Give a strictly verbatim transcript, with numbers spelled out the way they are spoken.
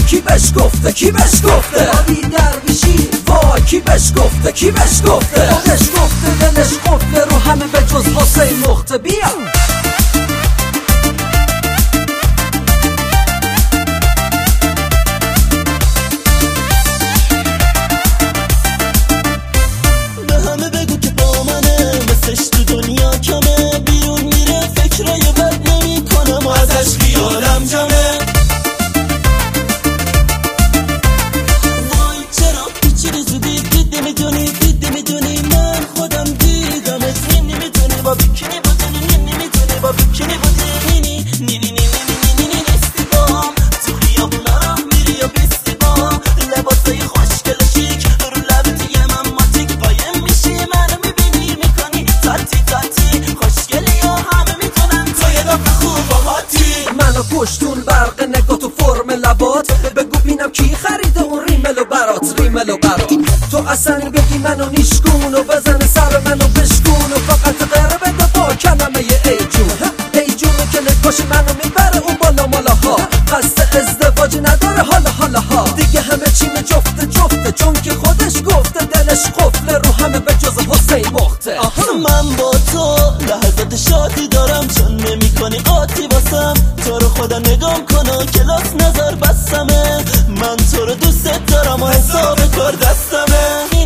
کی بهش گفته کی بهش گفته علی درویشی وای کی بهش گفته کی بهش گفته خودش گفته دلش قفله رو همه به جز حسین نقطه. بیا پشتون برق نگاه تو فرم لبات بگو بینم کی خریده اون ریملو برات ریملو برات تو اصلا بگی منو نیشگون و بزن سر منو بشکون و فقط غیره بده با کلمه ای جون ای جونه که نگاش منو میبره اون بالا مالا ها قصد ازدواج نداره حالا حالا ها دیگه همه چینه جفته جفته چون که خودش گفته دلش قفله رو همه به جز حسین مخته. من با تو لحظات شادی دارم چون نمی کنی قاطی باسم تو رو خدا نگام کن و کلاس نظر بسمه من تو رو دوست دارم و حساب کار دستمه.